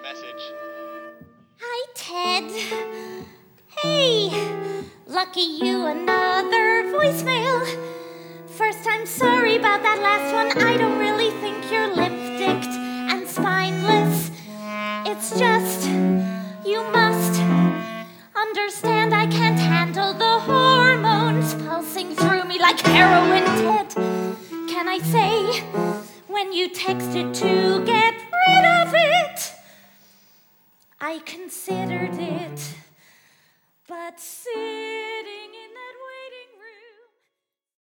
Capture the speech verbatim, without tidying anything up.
message. Hi, Ted. Hey, lucky you, another voicemail. First, I'm sorry about that last one. I don't really think you're lip-dicked and spineless. It's just, you must understand I can't handle the hormones pulsing through me like heroin, Ted. Can I say, when you texted to get rid of it, I considered it, but since